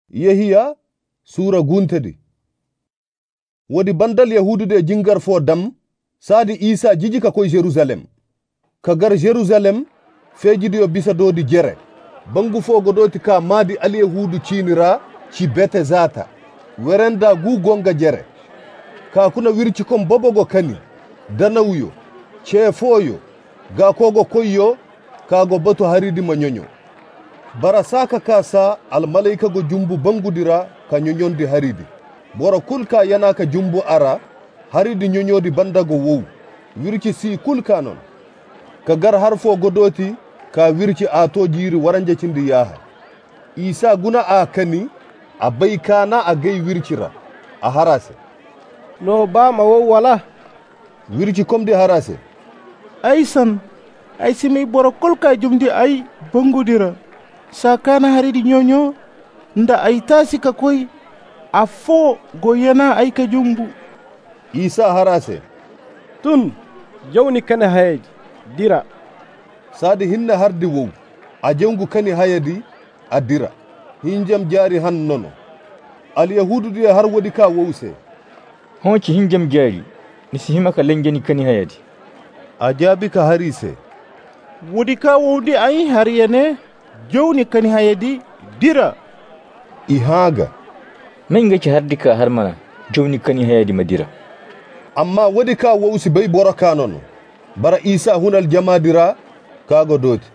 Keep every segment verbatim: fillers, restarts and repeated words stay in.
Yehiya sura guntedi. Wodi bandal yahudu de jingar fo dam sadi Isa jijika koy Jerusalem. Kagar Jerusalem fejidi yo bisa dodi jere. Bangu fo godoti ka madi ali yahudu chinira ci bete zata. Werenda gu gonga jere. Ka kuna wirci kom bobogo kani. Danawuyo, chefoyo, ga kogo koyo, kago bato haridi manyonyo. Bara saka kasa al malaika go jumbu bangudira ka nyonyondi haridi. Bora kulka yana ka jumbu ara, haridi nyonyodi bandago wow. Wirci si kulka non. Ka gar harfo godoti ka wirci ato jiri waranje cindi yaha. Isa guna a kani, a baikana a gai wircira, a harase. No ba ma wow wala. Wirci kom de harase. Aisan, aisi mai bora kulka jumdi ai bangudira. Sakana haridi nyonyo, nda aitasi ka koi, afo goyana ai ka jumbu. Isa harase. Tun, jawni kane hayadi, dira. Sadi hinna hardi wow, a jongu kani hayadi, a dira. Hinjam jari han nono. Al yahudu de har wadi ka wowse. Honci hinjam jari, nisi himaka lengeni kani hayadi. Ajabi ka harise. Wadi ka wodi ai hariyane, jawni kani hayadi, dira. Ihaga. Menga ci hardika har mana, jawni kani hayadi madira. Amma wadi ka wowsi bai bora kanono. Bara Isa hunal jamadira, kago doti.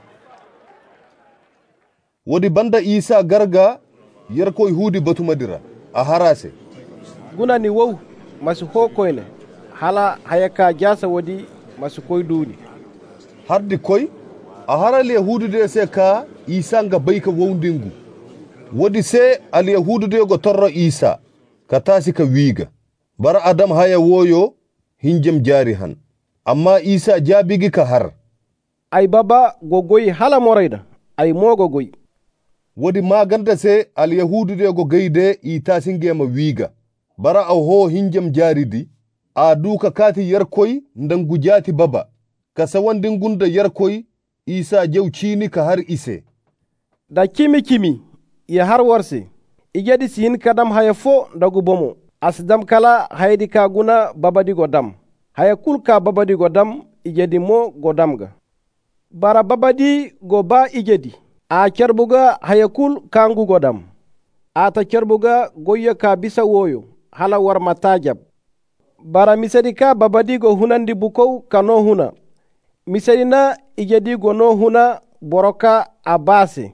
Wadi banda Isa garga, yerkoy hudi batu madira, a harase. Guna ni wow, masu hokoyne, hala hayaka jasa wadi masu koy duni. Hardi koy, a haral yahudu de se ka Isa nga bayka wowndingu. Wadi se al yahudu de go torro Isa, ka tasi ka wiga. Bara Adam haya woyo, hinjem jari han. Amma Isa jabigi ka har. Ay baba gogoy hala morayda, ay mo gogoy. Wadi maganda se al yahudu de go gayde i tasingema wiga. Bara aw ho hinjem jaridi, a duka kati yarkoy ndangu jati baba. Ka sawandin gunda yarkoy, Isa jew chini ka har ise. Da kimi kimi, ya har warse, igedi sin kadam haya fo ndagu bomo. Asdam kala haydi ka guna babadi godam. Haya kulka babadi godam, igedi mo godamga. Bara babadi go ba igedi. A kerbuga hayakul kangu godam. Ata kerbuga goya ka bisa woyo, hala war matajab. Bara misadika babadi go hunandi bukow kano huna. Misadina igedi go no huna boroka abase.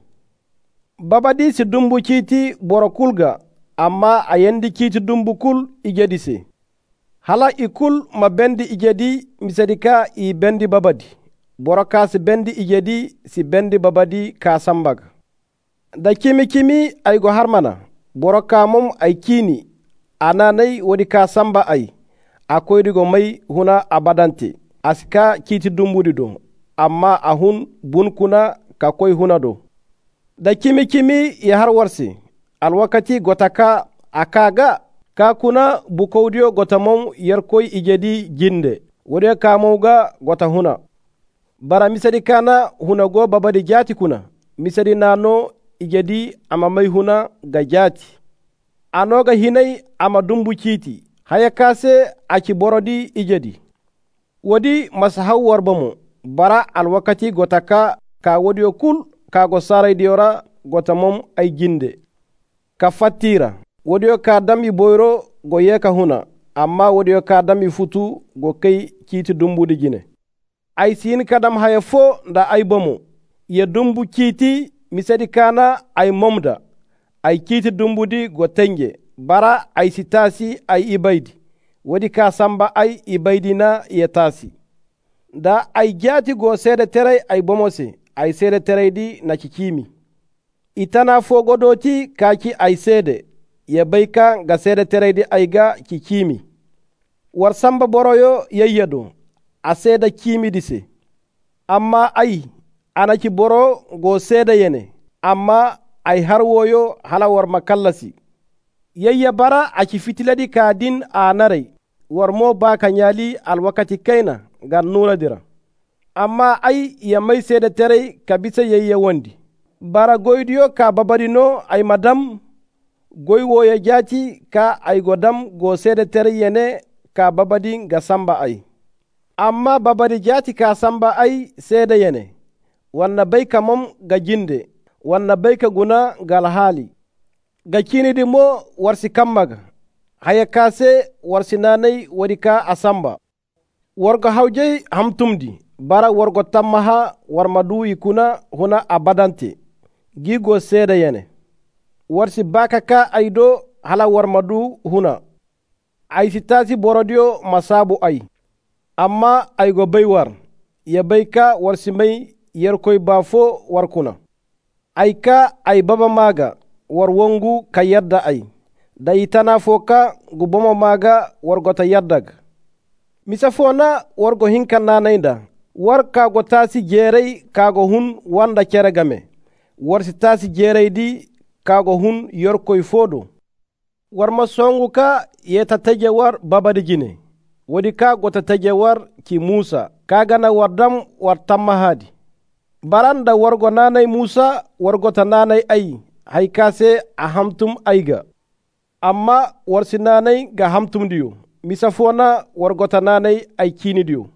Babadi si dumbu chiti borokulga, amma ayendi chiti dumbu kul igedi se. Hala ikul ma bendi igedi misadika i bendi babadi. Boroka si bendi igedi si bendi babadi ka sambaga. Da kimi kimi ay go harmana. Boroka mum ay kini. Ananay wadi ka samba ay. Akoydi go may huna abadante. Aska kiti dumbudi do. Amma ahun bunkuna ka koy huna do. Da kimi kimi ya har warsi. Alwakati gotaka akaga. Ka kuna bukaudio gotamon yerkoy igedi jinde. Wadi ka mauga gota huna. Bara misadi kana huna go babadi jati kuna. Misadi nano igedi ama may huna ga jati. Anoga hinay ama dumbu chiti. Haya kase aki borodi igedi. Wadi masahaw warbamu. Bara alwakati gotaka ka wadiyo kul ka go saray diora gotamom ay jinde. Ka fatira. Wadiyo ka dami boyro go yeka huna. Amma wadiyo ka dami futu go kay chiti dumbu di jine. Ay sin kadam haya fo nda ay bomo. Ye dumbu kiti misadi kana ay momda. Ay kiti dumbu di go tenge. Bara ay sitasi ay ibaydi. Wadi ka samba ay ibaydi na yetasi. Da ay jati go sede teray ay bomose. Ay sede teray di na kikimi. Itana fo godoti kaki ay sede. Ye bayka ga sede teray di ay ga kikimi. War samba boroyo yeyedo. A seeda kiimidise. Amma ay anaki boro go seeda yene. Amma ay harwoyo hala war makallasi. Yayya bara aki fitiladi ka din a naray. War mo ba kanyali alwakati kaina gan nura dira. Amma ay ya may seeda teray kabisa yayya wondi. Bara goydiyo ka babadino ay madam goy woya jati ka ay godam go sede tere yene ka babadi ga samba ay. Amma babadi jati ka samba ay sede yene. Wanna bayka mom ga jinde, wanna bayka guna gal hali. Ga kinidi mo warsi kammaga, haya kase warsi nanay wadika asamba. Wargo hawjay hamtumdi, bara wargo tammaha warmadu ikuna huna abadante, gigo seda yene. Warsi baka ka aido hala warmadu huna. Ay sitasi borodio masabu ay. Amma ay go baywar, ya bayka warsi may yerkoy bafo warkuna. Ay ka ay baba maga, war wongu ka yadda ay. Da itana foka guboma maga wargota yaddag. Misa fona wargo hinka nanainda. War kago tasi jerey kago hun wanda keregame. War si tasi jerey di kago hun yorkoy fodo. War masongu ka yeta teje war babadi jine. Wadi ka gota teje war ki Musa. Kagana wardam war tammahadi. Baranda wargo nanay Musa wargota nanay ay. Haikase ahamtum aiga. Amma warsi nanay ga hamtum diyo. Misa fona wargota nanay ay kini diyo.